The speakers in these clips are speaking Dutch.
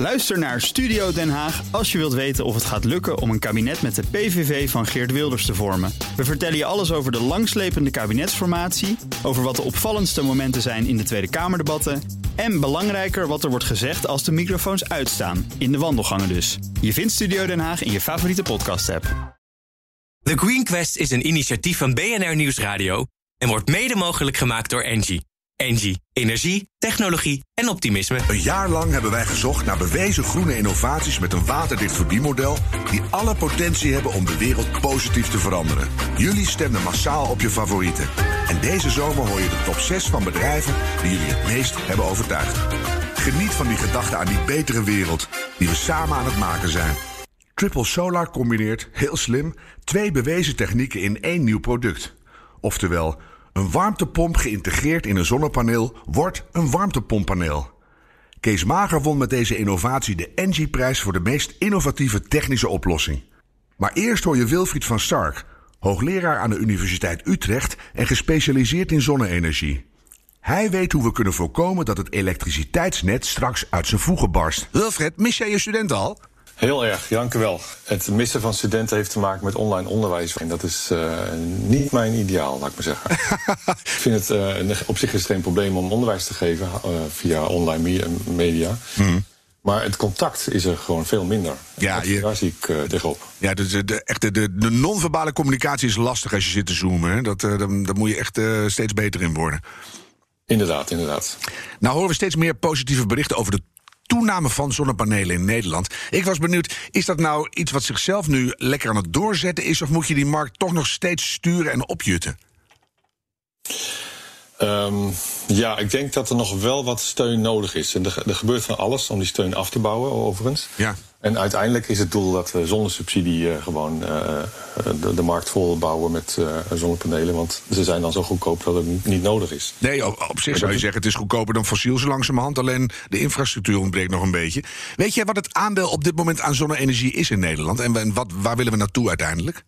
Luister naar Studio Den Haag als je wilt weten of het gaat lukken om een kabinet met de PVV van Geert Wilders te vormen. We vertellen je alles over de langslepende kabinetsformatie, over wat de opvallendste momenten zijn in de Tweede Kamerdebatten en belangrijker wat er wordt gezegd als de microfoons uitstaan, in de wandelgangen dus. Je vindt Studio Den Haag in je favoriete podcast-app. The Green Quest is een initiatief van BNR Nieuwsradio en wordt mede mogelijk gemaakt door Engie. Engie, energie, technologie en optimisme. Een jaar lang hebben wij gezocht naar bewezen groene innovaties met een waterdicht verdienmodel die alle potentie hebben om de wereld positief te veranderen. Jullie stemden massaal op je favorieten. En deze zomer hoor je de top 6 van bedrijven die jullie het meest hebben overtuigd. Geniet van die gedachte aan die betere wereld die we samen aan het maken zijn. Triple Solar combineert, heel slim, 2 bewezen technieken in 1 nieuw product. Oftewel, een warmtepomp geïntegreerd in een zonnepaneel wordt een warmtepomppaneel. Kees Mager won met deze innovatie de Engie-prijs voor de meest innovatieve technische oplossing. Maar eerst hoor je Wilfried van Stark, hoogleraar aan de Universiteit Utrecht en gespecialiseerd in zonne-energie. Hij weet hoe we kunnen voorkomen dat het elektriciteitsnet straks uit zijn voegen barst. Wilfried, mis jij je studenten al? Heel erg, dank u wel. Het missen van studenten heeft te maken met online onderwijs. En dat is niet mijn ideaal, laat ik maar zeggen. Ik vind het op zich is het geen probleem om onderwijs te geven via online media. Mm. Maar het contact is er gewoon veel minder. Ja, daar zie ik tegenop. Ja, de non-verbale communicatie is lastig als je zit te zoomen. Hè? Daar moet je echt steeds beter in worden. Inderdaad. Nou horen we steeds meer positieve berichten over de toename van zonnepanelen in Nederland. Ik was benieuwd, is dat nou iets wat zichzelf nu lekker aan het doorzetten is, of moet je die markt toch nog steeds sturen en opjutten? Ja, ik denk dat er nog wel wat steun nodig is. En er gebeurt van alles om die steun af te bouwen, overigens. Ja. En uiteindelijk is het doel dat we zonder subsidie gewoon de markt vol bouwen met zonnepanelen. Want ze zijn dan zo goedkoop dat het niet nodig is. Nee, op zich zou je zeggen het is goedkoper dan fossiel zo langzamerhand. Alleen de infrastructuur ontbreekt nog een beetje. Weet jij wat het aandeel op dit moment aan zonne-energie is in Nederland? En waar willen we naartoe uiteindelijk?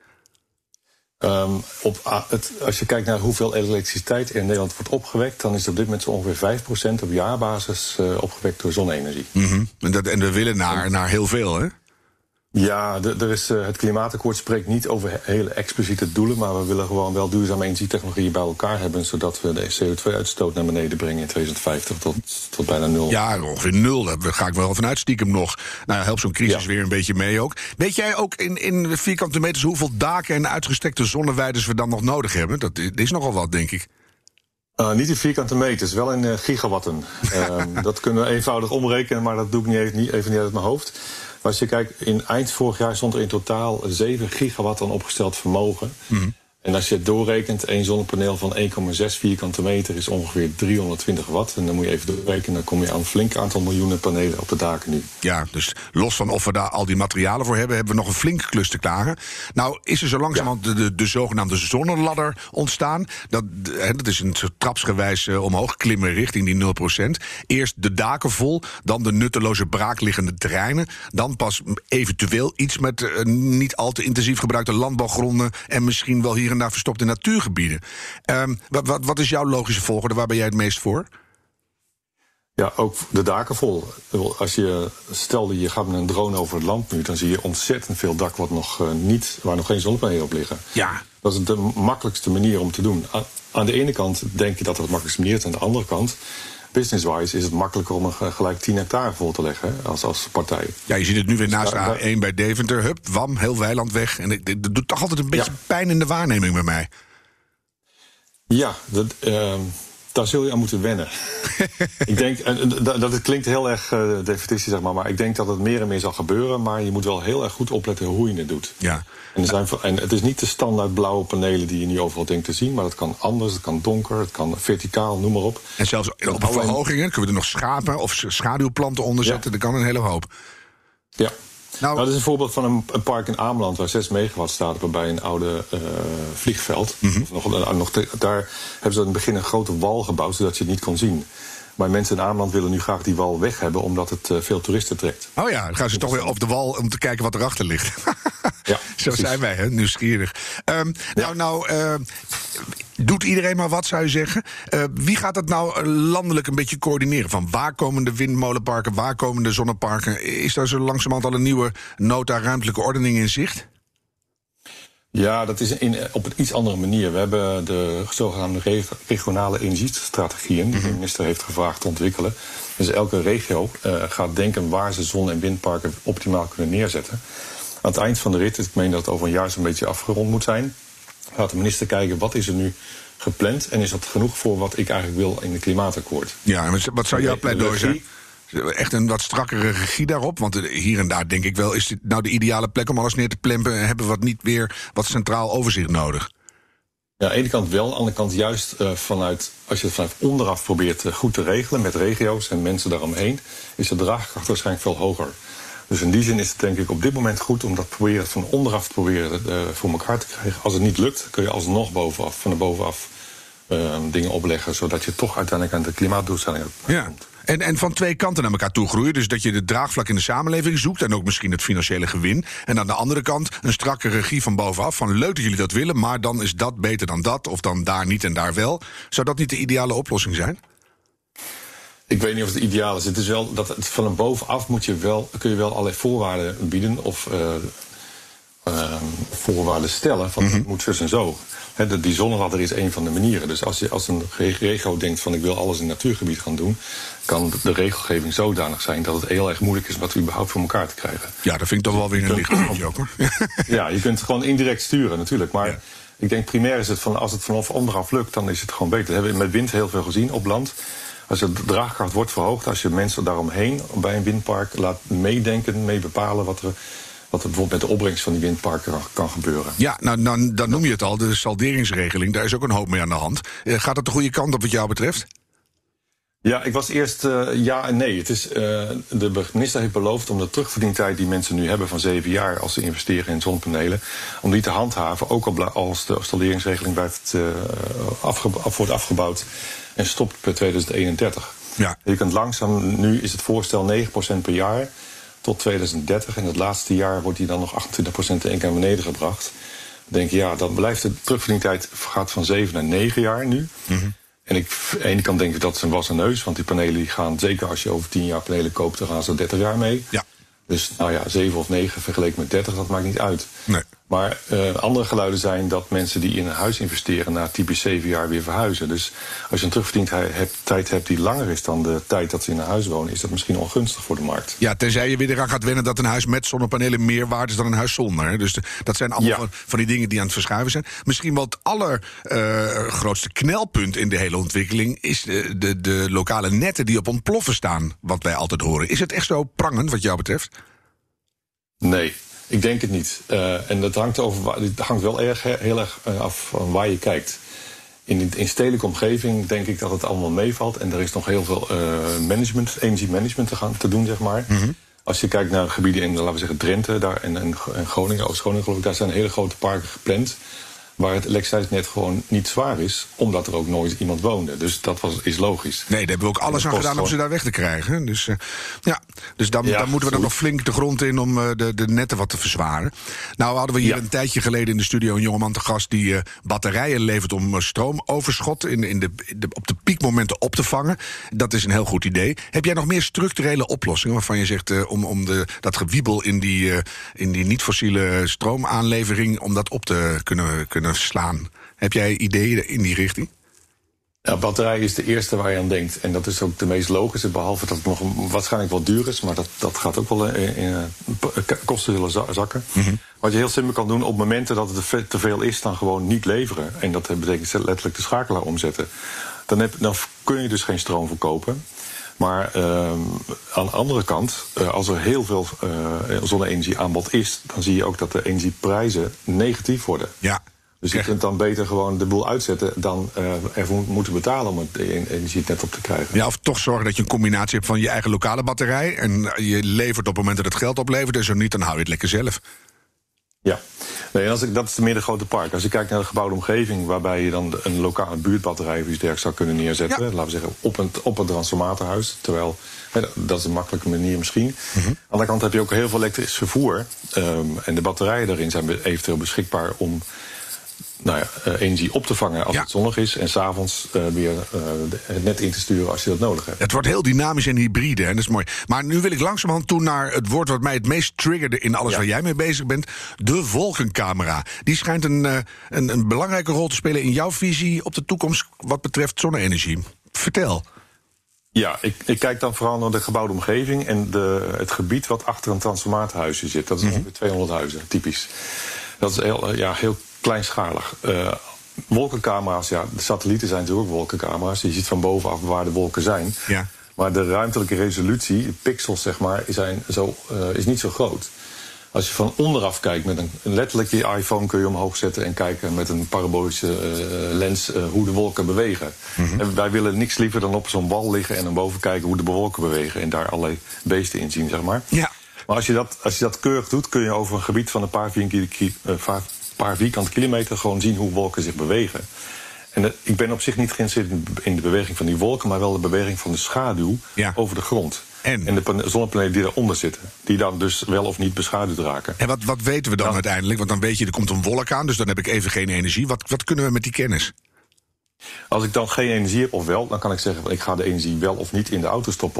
Als je kijkt naar hoeveel elektriciteit er in Nederland wordt opgewekt, dan is het op dit moment zo ongeveer 5% op jaarbasis opgewekt door zonne-energie. Mm-hmm. En we willen naar heel veel, hè? Ja, het klimaatakkoord spreekt niet over hele expliciete doelen, maar we willen gewoon wel duurzame energietechnologieën bij elkaar hebben, zodat we de CO2-uitstoot naar beneden brengen in 2050 tot bijna 0. Ja, ongeveer 0. Daar ga ik wel vanuit stiekem nog. Nou, helpt zo'n crisis weer een beetje mee ook. Weet jij ook in vierkante meters hoeveel daken en uitgestrekte zonneweiders we dan nog nodig hebben? Dat is nogal wat, denk ik. Niet in vierkante meters, wel in gigawatten. Dat kunnen we eenvoudig omrekenen, maar dat doe ik even niet uit mijn hoofd. Maar als je kijkt, eind vorig jaar stond er in totaal 7 gigawatt aan opgesteld vermogen. Mm. En als je het doorrekent, 1 zonnepaneel van 1,6 vierkante meter is ongeveer 320 watt. En dan moet je even doorrekenen, dan kom je aan een flink aantal miljoenen panelen op de daken nu. Ja, dus los van of we daar al die materialen voor hebben, hebben we nog een flinke klus te klaren. Nou, is er zo langzamerhand de zogenaamde zonneladder ontstaan. Dat is een soort trapsgewijs omhoog klimmen richting die 0%. Eerst de daken vol, dan de nutteloze braakliggende terreinen. Dan pas eventueel iets met niet al te intensief gebruikte landbouwgronden en misschien wel hier en daar verstopte natuurgebieden. Wat is jouw logische volgorde? Waar ben jij het meest voor? Ja, ook de daken vol. Stel dat je gaat met een drone over het land nu, dan zie je ontzettend veel dak waar nog geen zonnepanelen op liggen. Ja. Dat is de makkelijkste manier om te doen. Aan de ene kant denk je dat het de makkelijkste manier is. Aan de andere kant, business-wise, is het makkelijker om gelijk 10 hectare vol te leggen als partij. Ja, je ziet het nu weer naast de A1 bij Deventer. Hup, wam, heel weiland weg. En dat doet toch altijd een beetje pijn in de waarneming bij mij. Ja, daar zul je aan moeten wennen. Ik denk, dat het klinkt heel erg defetistisch, zeg maar ik denk dat het meer en meer zal gebeuren, maar je moet wel heel erg goed opletten hoe je het doet. Ja. En het is niet de standaard blauwe panelen die je nu overal denkt te zien, maar het kan anders, het kan donker, het kan verticaal, noem maar op. En zelfs op verhogingen kunnen we er nog schapen of schaduwplanten onder zetten, dat kan een hele hoop. Ja. Nou, dat is een voorbeeld van een park in Ameland waar 6 megawatt staat bij een oude vliegveld. Mm-hmm. Daar hebben ze in het begin een grote wal gebouwd zodat je het niet kon zien. Maar mensen in Ameland willen nu graag die wal weg hebben omdat het veel toeristen trekt. Oh ja, dan gaan ze toch weer op de wal om te kijken wat erachter ligt. Ja, zo precies. Zijn wij, hè? Nieuwsgierig. doet iedereen maar wat, zou je zeggen. Wie gaat dat nou landelijk een beetje coördineren? Van waar komen de windmolenparken, waar komen de zonneparken? Is daar zo langzamerhand al een nieuwe nota ruimtelijke ordening in zicht? Ja, dat is op een iets andere manier. We hebben de zogenaamde regionale energiestrategieën die de minister heeft gevraagd te ontwikkelen. Dus elke regio gaat denken waar ze zon- en windparken optimaal kunnen neerzetten. Aan het eind van de rit, ik meen dat het over een jaar zo'n beetje afgerond moet zijn, gaat de minister kijken wat is er nu gepland en is dat genoeg voor wat ik eigenlijk wil in het klimaatakkoord. Ja, en wat zou jouw pleidooi zijn? Echt een wat strakkere regie daarop? Want hier en daar denk ik wel, is dit nou de ideale plek om alles neer te plempen? Hebben we wat niet weer wat centraal overzicht nodig? Ja, aan de ene kant wel, aan de andere kant juist als je het vanuit onderaf probeert goed te regelen met regio's en mensen daaromheen, is de draagkracht waarschijnlijk veel hoger. Dus in die zin is het denk ik op dit moment goed om dat proberen van onderaf te proberen voor elkaar te krijgen. Als het niet lukt, kun je alsnog van bovenaf dingen opleggen, zodat je toch uiteindelijk aan de klimaatdoelstellingen komt. En van twee kanten naar elkaar toe groeien. Dus dat je de draagvlak in de samenleving zoekt en ook misschien het financiële gewin. En aan de andere kant een strakke regie van bovenaf. Van leuk dat jullie dat willen, maar dan is dat beter dan dat. Of dan daar niet en daar wel. Zou dat niet de ideale oplossing zijn? Ik weet niet of het ideaal is. Het is wel dat van een bovenaf kun je wel allerlei voorwaarden bieden of voorwaarden stellen. Van het moet zus en zo. Die zonneladder is een van de manieren. Dus als een regio denkt van ik wil alles in natuurgebied gaan doen, kan de regelgeving zodanig zijn dat het heel erg moeilijk is om dat überhaupt voor elkaar te krijgen. Ja, dat vind ik toch wel weer een lichtpuntje ook, hoor. Ja, je kunt het gewoon indirect sturen natuurlijk. Maar ik denk primair is het van als het vanaf onderaf lukt, dan is het gewoon beter. Dat hebben we met wind heel veel gezien op land. Als de draagkracht wordt verhoogd, als je mensen daaromheen bij een windpark laat meedenken, mee bepalen wat er bijvoorbeeld met de opbrengst van die windparken kan gebeuren. Ja, nou, dan noem je het al, de salderingsregeling. Daar is ook een hoop mee aan de hand. Gaat het de goede kant op wat jou betreft? Ja, ik was eerst ja en nee. De minister heeft beloofd om de terugverdientijd die mensen nu hebben van 7 jaar als ze investeren in zonnepanelen, om die te handhaven, ook als de salderingsregeling wordt afgebouwd en stopt per 2031. Ja. Je kunt langzaam, nu is het voorstel 9% per jaar tot 2030. En het laatste jaar wordt die dan nog 28% in één keer naar beneden gebracht. Dan denk je, dan blijft de terugverdientijd gaat van 7 naar 9 jaar nu. Mm-hmm. En aan de ene kant denk ik dat is een wassen neus, want die panelen die gaan, zeker als je over 10 jaar panelen koopt, dan gaan ze 30 jaar mee. Ja. Dus 7 of 9 vergeleken met 30, dat maakt niet uit. Nee. Maar andere geluiden zijn dat mensen die in een huis investeren na typisch 7 jaar weer verhuizen. Dus als je een terugverdientijd hebt die langer is dan de tijd dat ze in een huis wonen, is dat misschien ongunstig voor de markt. Ja, tenzij je weer eraan gaat wennen dat een huis met zonnepanelen meer waard is dan een huis zonder. Hè? Dus dat zijn allemaal van die dingen die aan het verschuiven zijn. Misschien wel het allergrootste knelpunt in de hele ontwikkeling is de lokale netten die op ontploffen staan, wat wij altijd horen. Is het echt zo prangend wat jou betreft? Nee. Ik denk het niet. En dat hangt wel heel erg af van waar je kijkt. In stedelijke omgeving denk ik dat het allemaal meevalt. En er is nog heel veel energiemanagement te doen, zeg maar. Mm-hmm. Als je kijkt naar gebieden in, laten we zeggen, Drenthe en Groningen, Oost-Groningen geloof ik, daar zijn hele grote parken gepland waar het elektriciteitsnet gewoon niet zwaar is, omdat er ook nooit iemand woonde. Dus dat is logisch. Nee, daar hebben we ook alles aan gedaan om ze daar weg te krijgen. Dus dan moeten we dan nog flink de grond in om de netten wat te verzwaren. Nou hadden we hier een tijdje geleden in de studio een jongeman te gast die batterijen levert om stroomoverschot op de piekmomenten op te vangen. Dat is een heel goed idee. Heb jij nog meer structurele oplossingen waarvan je zegt om dat gewiebel in die niet-fossiele stroomaanlevering, om dat op te kunnen slaan? Heb jij ideeën in die richting? Ja, batterij is de eerste waar je aan denkt. En dat is ook de meest logische, behalve dat het nog waarschijnlijk wel duur is, maar dat gaat ook wel kosten zullen zakken. Mm-hmm. Wat je heel simpel kan doen, op momenten dat het te veel is, dan gewoon niet leveren. En dat betekent letterlijk de schakelaar omzetten. Dan kun je dus geen stroom verkopen. Maar aan de andere kant, als er heel veel zonne-energie aanbod is, dan zie je ook dat de energieprijzen negatief worden. Ja. Dus je kunt dan beter gewoon de boel uitzetten dan ervoor moeten betalen om het energienet op te krijgen. Ja, of toch zorgen dat je een combinatie hebt van je eigen lokale batterij en je levert op het moment dat het geld oplevert, en zo niet, dan hou je het lekker zelf. Ja, dat is meer de grote park. Als je kijkt naar de gebouwde omgeving, waarbij je dan een lokale buurtbatterij of iets dergelijks zou kunnen neerzetten, laten we zeggen, op een transformatorhuis. Terwijl, dat is een makkelijke manier misschien. Mm-hmm. Aan de andere kant heb je ook heel veel elektrisch vervoer. En de batterijen daarin zijn eventueel beschikbaar om energie op te vangen als het zonnig is. En 's avonds weer het net in te sturen als je dat nodig hebt. Het wordt heel dynamisch en hybride, en dat is mooi. Maar nu wil ik langzamerhand toe naar het woord wat mij het meest triggerde in alles waar jij mee bezig bent. De wolkencamera. Die schijnt een belangrijke rol te spelen in jouw visie op de toekomst wat betreft zonne-energie. Vertel. Ja, ik kijk dan vooral naar de gebouwde omgeving en het gebied wat achter een transformatorhuisje zit. Dat is ongeveer 200 huizen, typisch. Dat is heel kleinschalig. Wolkencamera's, de satellieten zijn natuurlijk ook wolkencamera's. Je ziet van bovenaf waar de wolken zijn. Ja. Maar de ruimtelijke resolutie, de pixels zeg maar, is niet zo groot. Als je van onderaf kijkt met letterlijk je iPhone kun je omhoog zetten en kijken met een parabolische lens hoe de wolken bewegen. En wij willen niks liever dan op zo'n wal liggen en dan boven kijken hoe de wolken bewegen en daar allerlei beesten in zien, zeg maar. Ja. Maar als je dat keurig doet, kun je over een gebied van een paar vierkante kilometer gewoon zien hoe wolken zich bewegen. En ik ben op zich niet geïnteresseerd in de beweging van die wolken, maar wel de beweging van de schaduw over de grond. En de zonnepanelen die daaronder zitten, die dan dus wel of niet beschaduwd raken. En wat weten we dan uiteindelijk? Want dan weet je, er komt een wolk aan, dus dan heb ik even geen energie. Wat kunnen we met die kennis? Als ik dan geen energie heb of wel, dan kan ik zeggen, ik ga de energie wel of niet in de auto stoppen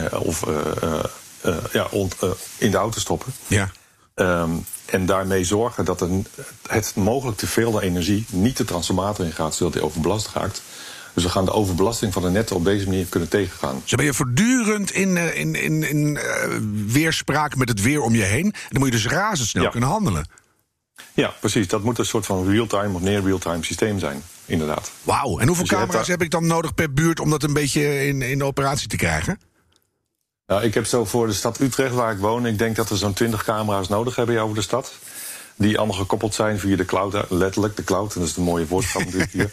in de auto stoppen. Ja. En daarmee zorgen dat het mogelijk te veel energie niet de transformator in gaat, zodat hij overbelast raakt. Dus we gaan de overbelasting van de netten op deze manier kunnen tegengaan. Zo ben je voortdurend in weerspraak met het weer om je heen. Dan moet je dus razendsnel kunnen handelen. Ja, precies. Dat moet een soort van real-time of near real-time systeem zijn, inderdaad. Wauw. En hoeveel camera's heb ik dan nodig per buurt om dat een beetje in operatie te krijgen? Nou, ik heb zo voor de stad Utrecht, waar ik woon, ik denk dat we zo'n 20 camera's nodig hebben over de stad. Die allemaal gekoppeld zijn via de cloud, letterlijk de cloud. En dat is een mooie woordschap natuurlijk hier.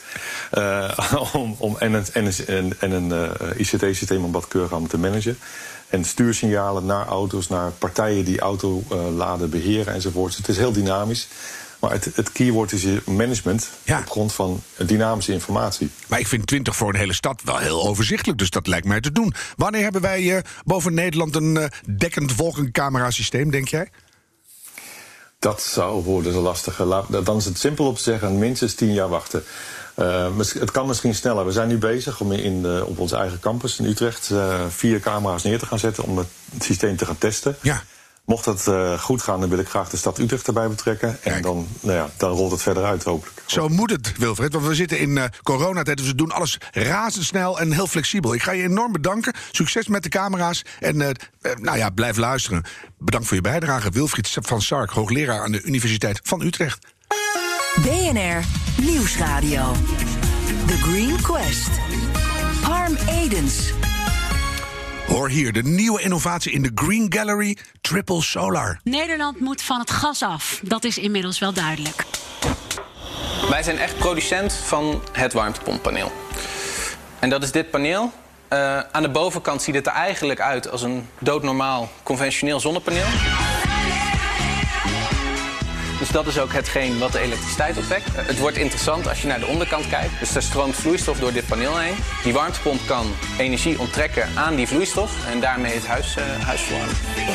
Een ICT-systeem om dat keurig allemaal te managen. En stuursignalen naar auto's, naar partijen die autoladen beheren enzovoort. Het is heel dynamisch. Maar het keyword is management op grond van dynamische informatie. Maar ik vind 20 voor een hele stad wel heel overzichtelijk, dus dat lijkt mij te doen. Wanneer hebben wij boven Nederland een dekkend wolkencamerasysteem, denk jij? Dat zou worden zo lastig. Dan is het simpel op te zeggen, minstens 10 jaar wachten. Het kan misschien sneller. We zijn nu bezig om op onze eigen campus in Utrecht 4 camera's neer te gaan zetten om het systeem te gaan testen. Ja. Mocht dat goed gaan, dan wil ik graag de stad Utrecht erbij betrekken. En dan rolt het verder uit, hopelijk. Zo moet het, Wilfred, want we zitten in coronatijd, dus we doen alles razendsnel en heel flexibel. Ik ga je enorm bedanken. Succes met de camera's en blijf luisteren. Bedankt voor je bijdrage, Wilfried van Sark, hoogleraar aan de Universiteit van Utrecht. BNR Nieuwsradio. The Green Quest. Harm Edens. Hoor hier, de nieuwe innovatie in de Green Gallery, Triple Solar. Nederland moet van het gas af. Dat is inmiddels wel duidelijk. Wij zijn echt producent van het warmtepomppaneel. En dat is dit paneel. Aan de bovenkant ziet het er eigenlijk uit als een doodnormaal conventioneel zonnepaneel. Dus dat is ook hetgeen wat de elektriciteit opwekt. Het wordt interessant als je naar de onderkant kijkt. Dus er stroomt vloeistof door dit paneel heen. Die warmtepomp kan energie onttrekken aan die vloeistof en daarmee het huis verwarmen.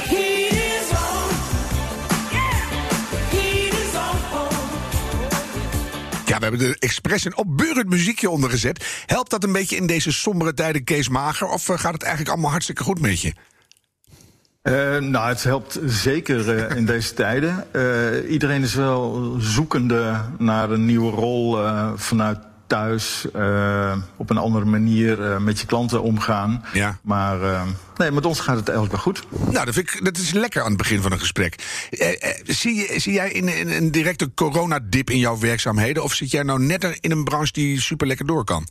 Ja, we hebben er expres een opbeurend muziekje onder gezet. Helpt dat een beetje in deze sombere tijden, Kees Mager? Of gaat het eigenlijk allemaal hartstikke goed met je? Het helpt zeker in deze tijden. Iedereen is wel zoekende naar een nieuwe rol vanuit thuis. Op een andere manier met je klanten omgaan. Ja. Maar met ons gaat het eigenlijk wel goed. Nou, dat is lekker aan het begin van een gesprek. Zie jij in een directe coronadip in jouw werkzaamheden? Of zit jij nou net in een branche die super lekker door kan?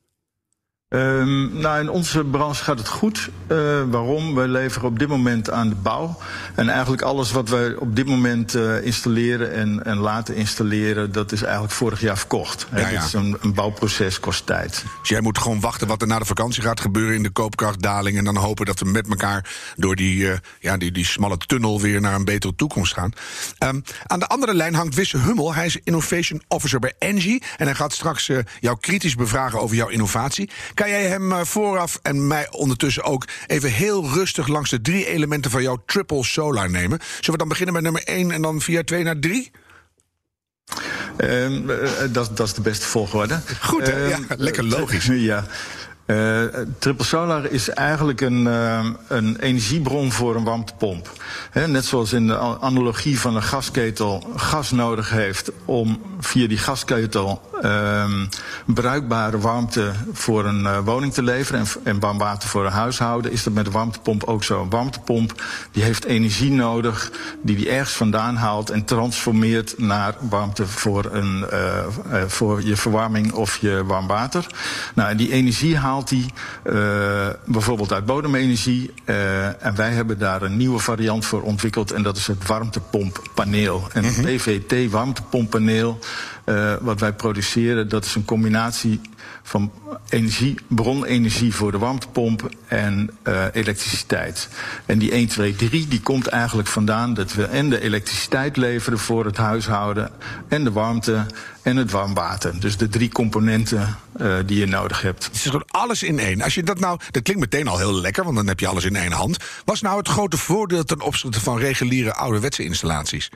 In onze branche gaat het goed. Waarom? Wij leveren op dit moment aan de bouw. En eigenlijk alles wat wij op dit moment installeren en laten installeren, dat is eigenlijk vorig jaar verkocht. Ja. Dit is een bouwproces, kost tijd. Dus jij moet gewoon wachten wat er na de vakantie gaat gebeuren in de koopkrachtdaling en dan hopen dat we met elkaar door die smalle tunnel weer naar een betere toekomst gaan. Aan de andere lijn hangt Wisse Hummel. Hij is Innovation Officer bij Engie en hij gaat straks jou kritisch bevragen over jouw innovatie. Kan jij hem vooraf en mij ondertussen ook even heel rustig langs de 3 elementen van jouw Triple Solar nemen? Zullen we dan beginnen met nummer 1 en dan via 2 naar 3? Dat is de beste volgorde. Goed, hè? Ja, lekker logisch. Ja. Triple Solar is eigenlijk een energiebron voor een warmtepomp. Net zoals in de analogie van een gasketel gas nodig heeft om via die gasketel bruikbare warmte voor een woning te leveren en warm water voor een huishouden, is dat met de warmtepomp ook zo. Een warmtepomp die heeft energie nodig die ergens vandaan haalt en transformeert naar warmte voor je verwarming of je warm water. Nou, en die energie haalt die bijvoorbeeld uit bodemenergie. En wij hebben daar een nieuwe variant voor ontwikkeld en dat is het warmtepomppaneel. En het PVT warmtepomppaneel wat wij produceren, dat is een combinatie van bronenergie voor de warmtepomp en elektriciteit. En die 1, 2, 3 die komt eigenlijk vandaan dat we en de elektriciteit leveren voor het huishouden en de warmte en het warm water. Dus de 3 componenten die je nodig hebt. Het is gewoon alles in één. Als je dat klinkt meteen al heel lekker, want dan heb je alles in één hand. Wat is nou het grote voordeel ten opzichte van reguliere ouderwetse installaties?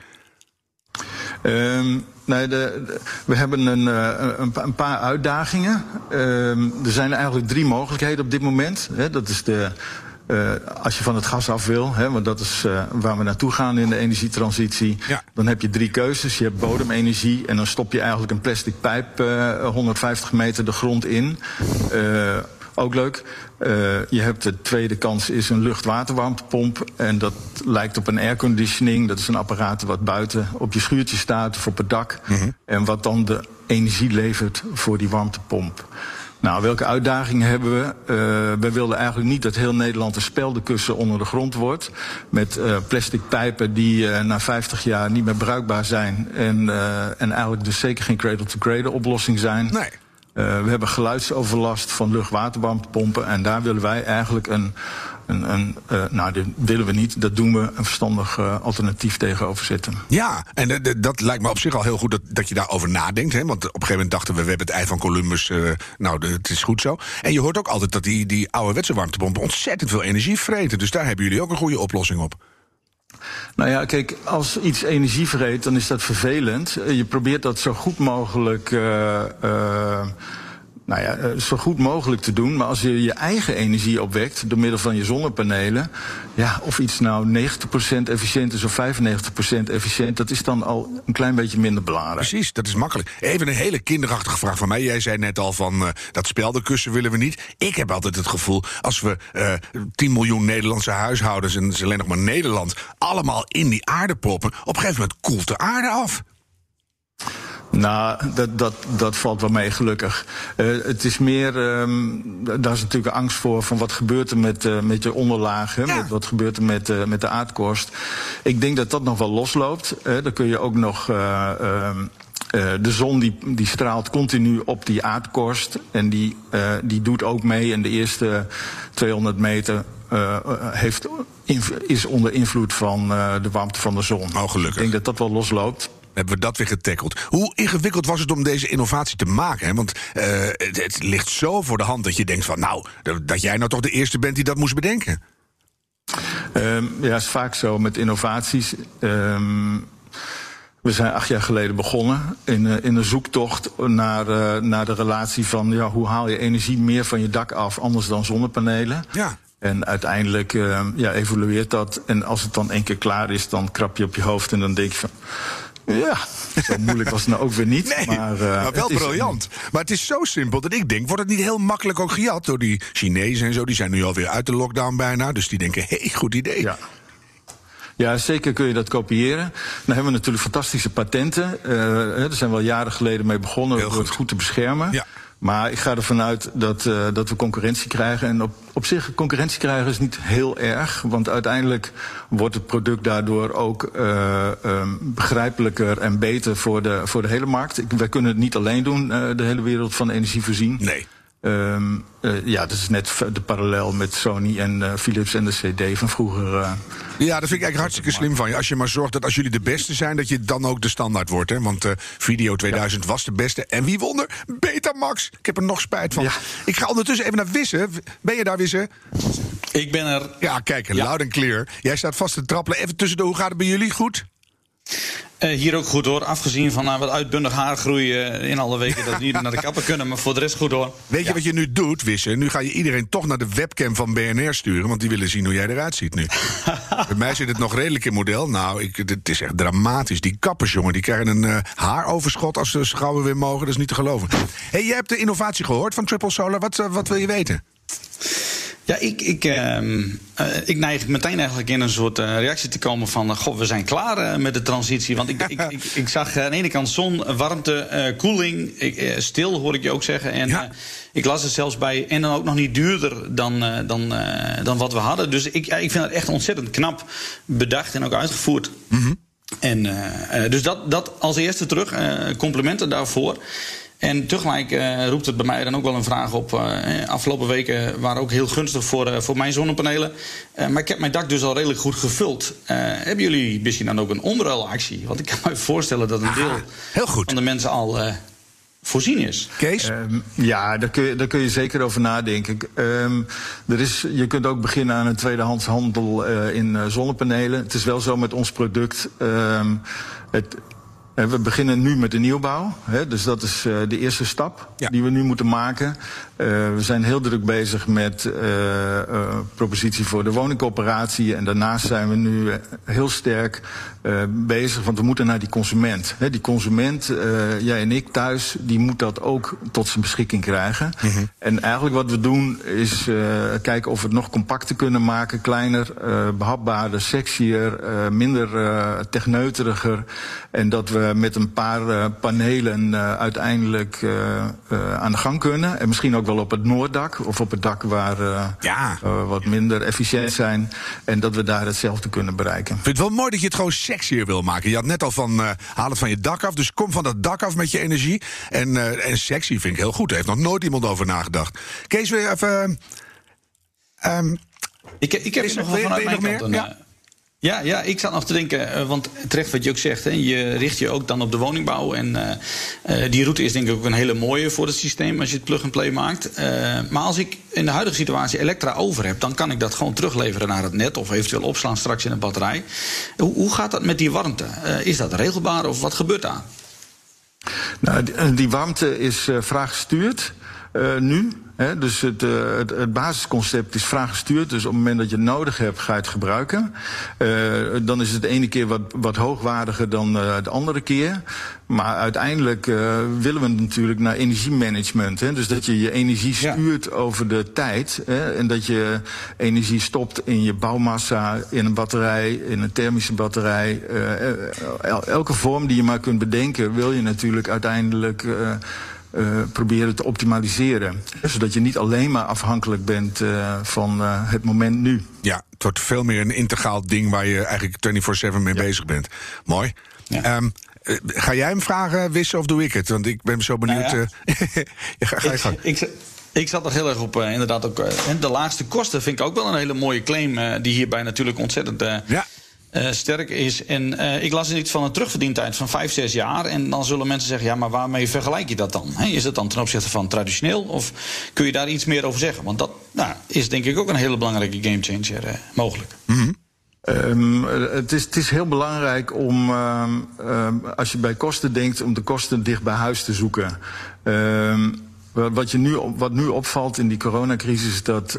We hebben een paar uitdagingen. Er zijn eigenlijk 3 mogelijkheden op dit moment. Dat is als je van het gas af wil, want dat is waar we naartoe gaan in de energietransitie. Ja. Dan heb je 3 keuzes. Je hebt bodemenergie en dan stop je eigenlijk een plastic pijp 150 meter de grond in. Ook leuk. Je hebt de tweede kans is een lucht-waterwarmtepomp. En dat lijkt op een airconditioning. Dat is een apparaat wat buiten op je schuurtje staat of op het dak. En wat dan de energie levert voor die warmtepomp. Nou, welke uitdagingen hebben we? We wilden eigenlijk niet dat heel Nederland een speldenkussen onder de grond wordt. Met plastic pijpen die na 50 jaar niet meer bruikbaar zijn. En eigenlijk dus zeker geen cradle-to-cradle oplossing zijn. Nee. We hebben geluidsoverlast van lucht-waterwarmtepompen. En daar willen wij eigenlijk dat willen we niet. Dat doen we een verstandig alternatief tegenover zetten. Ja, en dat lijkt me op zich al heel goed dat je daarover nadenkt. Hè? Want op een gegeven moment dachten we hebben het ei van Columbus. Het is goed zo. En je hoort ook altijd dat die ouderwetse warmtepompen ontzettend veel energie vreten. Dus daar hebben jullie ook een goede oplossing op. Nou ja, kijk, als iets energie vreet, dan is dat vervelend. Je probeert dat zo goed mogelijk zo goed mogelijk te doen. Maar als je je eigen energie opwekt door middel van je zonnepanelen, ja, of iets nou 90% efficiënt is of 95% efficiënt, dat is dan al een klein beetje minder belangrijk. Precies, dat is makkelijk. Even een hele kinderachtige vraag van mij. Jij zei net al van dat speldenkussen willen we niet. Ik heb altijd het gevoel, als we 10 miljoen Nederlandse huishoudens, en het is alleen nog maar Nederland, allemaal in die aarde proppen, op een gegeven moment koelt de aarde af. Nou, dat valt wel mee, gelukkig. Het is meer, daar is natuurlijk angst voor van wat gebeurt er met je onderlagen, ja. Wat gebeurt er met de aardkorst. Ik denk dat dat nog wel losloopt. Dan kun je ook nog de zon die straalt continu op die aardkorst en die doet ook mee. En de eerste 200 meter is onder invloed van de warmte van de zon. Oh, gelukkig. Ik denk dat dat wel losloopt. Hebben we dat weer getackeld. Hoe ingewikkeld was het om deze innovatie te maken? Hè? Want het ligt zo voor de hand dat je denkt van, nou, dat jij nou toch de eerste bent die dat moest bedenken. Ja, is vaak zo met innovaties. We zijn 8 jaar geleden begonnen in een zoektocht naar de relatie van, ja, hoe haal je energie meer van je dak af, anders dan zonnepanelen. Ja. En uiteindelijk evolueert dat. En als het dan 1 keer klaar is, dan krap je op je hoofd en dan denk je van, ja, zo moeilijk was het nou ook weer niet. Nee, maar wel briljant. Maar het is zo simpel dat ik denk, wordt het niet heel makkelijk ook gejat door die Chinezen en zo? Die zijn nu alweer uit de lockdown bijna, dus die denken, hey, goed idee. Ja. Ja, zeker kun je dat kopiëren. Dan hebben we natuurlijk fantastische patenten. Daar zijn we al jaren geleden mee begonnen door het goed te beschermen. Ja. Maar ik ga ervan uit dat we concurrentie krijgen. En op zich, concurrentie krijgen is niet heel erg. Want uiteindelijk wordt het product daardoor ook begrijpelijker en beter voor de hele markt. Wij kunnen het niet alleen doen, de hele wereld van energie voorzien. Nee. Dat is net de parallel met Sony en Philips en de CD van vroeger. Ja, dat vind ik eigenlijk hartstikke slim van je. Als je maar zorgt dat als jullie de beste zijn, dat je dan ook de standaard wordt. Hè? Want Video 2000 was de beste. En wie won er? Betamax. Ik heb er nog spijt van. Ja. Ik ga ondertussen even naar Wisse. Ben je daar, Wisse? Ik ben er. Ja, kijk, loud and clear. Jij staat vast te trappelen. Even tussendoor, hoe gaat het bij jullie? Goed? Hier ook goed hoor. Afgezien van wat uitbundig haargroei in alle weken dat we niet naar de kapper kunnen. Maar voor de rest goed hoor. Weet je wat je nu doet, Wisse? Nu ga je iedereen toch naar de webcam van BNR sturen. Want die willen zien hoe jij eruit ziet nu. Bij mij zit het nog redelijk in model. Nou, het is echt dramatisch. Die kappers, jongen, die krijgen een haaroverschot als ze gauw weer mogen. Dat is niet te geloven. Hey, jij hebt de innovatie gehoord van Triple Solar. Wat wil je weten? Ja, ik neig meteen eigenlijk in een soort reactie te komen van... goh, we zijn klaar met de transitie. Want ik zag aan de ene kant zon, warmte, koeling, stil hoor ik je ook zeggen. En ik las er zelfs bij, en dan ook nog niet duurder dan wat we hadden. Dus ik vind het echt ontzettend knap bedacht en ook uitgevoerd. Mm-hmm. En dus dat als eerste terug, complimenten daarvoor. En tegelijk roept het bij mij dan ook wel een vraag op. Afgelopen weken waren ook heel gunstig voor mijn zonnepanelen. Maar ik heb mijn dak dus al redelijk goed gevuld. Hebben jullie misschien dan ook een omruilactie? Want ik kan me voorstellen dat een deel van de mensen al voorzien is. Kees? Ja, daar kun je zeker over nadenken. Je kunt ook beginnen aan een tweedehands handel in zonnepanelen. Het is wel zo met ons product... We beginnen nu met de nieuwbouw. Dus dat is de eerste stap die we nu moeten maken. We zijn heel druk bezig met propositie voor de woningcoöperatie. En daarnaast zijn we nu heel sterk bezig, want we moeten naar die consument. Die consument, jij en ik thuis, die moet dat ook tot zijn beschikking krijgen. Mm-hmm. En eigenlijk wat we doen is kijken of we het nog compacter kunnen maken. Kleiner, behapbaarder, sexier, minder techneuteriger. En dat we met een paar panelen uiteindelijk aan de gang kunnen. En misschien ook wel op het Noorddak of op het dak waar wat minder efficiënt zijn. En dat we daar hetzelfde kunnen bereiken. Ik vind het wel mooi dat je het gewoon sexier wil maken. Je had net al van, haal het van je dak af. Dus kom van dat dak af met je energie. En sexy vind ik heel goed. Daar heeft nog nooit iemand over nagedacht. Kees, weer even... Ik heb nog wel vanuit mijn kant Ja, ik zat nog te denken, want terecht wat je ook zegt... je richt je ook dan op de woningbouw. En die route is denk ik ook een hele mooie voor het systeem... als je het plug-and-play maakt. Maar als ik in de huidige situatie elektra over heb... dan kan ik dat gewoon terugleveren naar het net... of eventueel opslaan straks in een batterij. Hoe gaat dat met die warmte? Is dat regelbaar of wat gebeurt daar? Nou, die warmte is vraaggestuurd nu... Dus het basisconcept is vraaggestuurd. Dus op het moment dat je het nodig hebt, ga je het gebruiken. Dan is het de ene keer wat hoogwaardiger dan de andere keer. Maar uiteindelijk willen we natuurlijk naar energiemanagement. Dus dat je je energie stuurt over de tijd. En dat je energie stopt in je bouwmassa, in een batterij, in een thermische batterij. Elke vorm die je maar kunt bedenken, wil je natuurlijk uiteindelijk... proberen te optimaliseren. Zodat je niet alleen maar afhankelijk bent van het moment nu. Ja, het wordt veel meer een integraal ding... waar je eigenlijk 24/7 mee bezig bent. Mooi. Ja. Ga jij hem vragen, Wisse, of doe ik het? Want ik ben zo benieuwd. Nou ja. Ga je gang. Ik zat er heel erg op, inderdaad ook... de laagste kosten vind ik ook wel een hele mooie claim... die hierbij natuurlijk ontzettend... sterk is. En ik las iets van een terugverdientijd van 5-6 jaar. En dan zullen mensen zeggen, ja, maar waarmee vergelijk je dat dan? Is het dan ten opzichte van traditioneel? Of kun je daar iets meer over zeggen? Want dat is denk ik ook een hele belangrijke gamechanger mogelijk. Mm-hmm. Het is heel belangrijk om, als je bij kosten denkt... om de kosten dicht bij huis te zoeken. Wat nu opvalt in die coronacrisis is dat...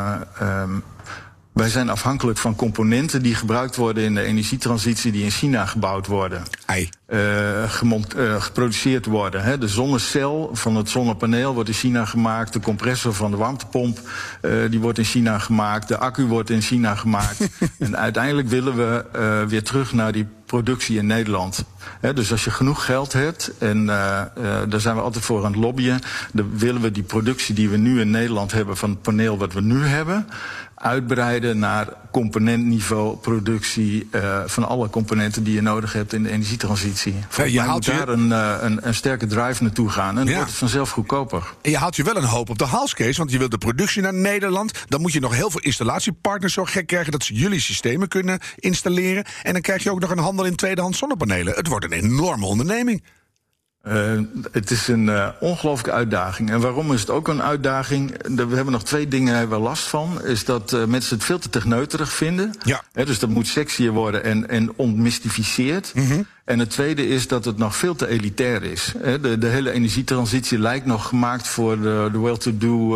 wij zijn afhankelijk van componenten die gebruikt worden in de energietransitie... die in China gebouwd worden. Geproduceerd worden. De zonnecel van het zonnepaneel wordt in China gemaakt. De compressor van de warmtepomp die wordt in China gemaakt. De accu wordt in China gemaakt. En uiteindelijk willen we weer terug naar die productie in Nederland. Dus als je genoeg geld hebt, en daar zijn we altijd voor aan het lobbyen... dan willen we die productie die we nu in Nederland hebben... van het paneel wat we nu hebben... uitbreiden naar componentniveau productie... van alle componenten die je nodig hebt in de energietransitie. Je moet daar een sterke drive naartoe gaan. En dan wordt het vanzelf goedkoper. En je haalt je wel een hoop op de hals, Kees. Want je wilt de productie naar Nederland. Dan moet je nog heel veel installatiepartners zo gek krijgen... dat ze jullie systemen kunnen installeren. En dan krijg je ook nog een handel in tweedehands zonnepanelen. Het wordt een enorme onderneming. Het is een ongelooflijke uitdaging. En waarom is het ook een uitdaging? We hebben nog 2 dingen waar we last van. Is dat mensen het veel te techneuterig vinden. Ja. Dus dat moet sexier worden en ontmystificeerd. Mm-hmm. En het tweede is dat het nog veel te elitair is. De hele energietransitie lijkt nog gemaakt voor de well-to-do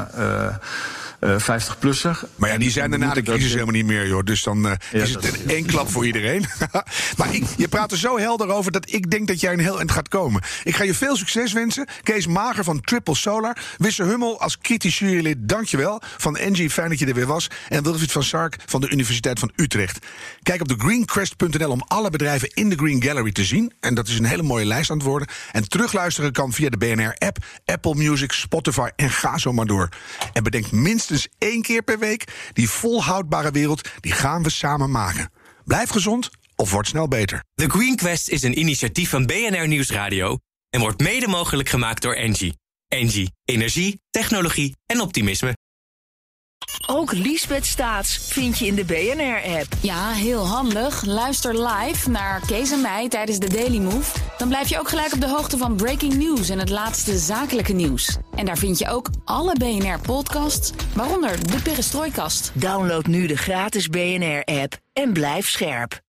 50-plusser. Maar ja, die zijn er na de crisis helemaal niet meer, joh. Dus dan is het in één klap voor iedereen. Maar je praat er zo helder over dat ik denk dat jij een heel eind gaat komen. Ik ga je veel succes wensen. Kees Mager van Triple Solar. Wisse Hummel als kritisch jurylid, dankjewel. Van Engie, fijn dat je er weer was. En Wilfried van Sark van de Universiteit van Utrecht. Kijk op thegreenquest.nl om alle bedrijven in de Green Gallery te zien. En dat is een hele mooie lijst aan het worden. En terugluisteren kan via de BNR-app, Apple Music, Spotify en ga zo maar door. En bedenk minstens 1 keer per week, die volhoudbare wereld, die gaan we samen maken. Blijf gezond of word snel beter. The Green Quest is een initiatief van BNR Nieuwsradio en wordt mede mogelijk gemaakt door Engie. Engie, energie, technologie en optimisme. Ook Liesbeth Staats vind je in de BNR-app. Ja, heel handig. Luister live naar Kees en mij tijdens de Daily Move. Dan blijf je ook gelijk op de hoogte van breaking news en het laatste zakelijke nieuws. En daar vind je ook alle BNR-podcasts, waaronder de Perestrooikast. Download nu de gratis BNR-app en blijf scherp.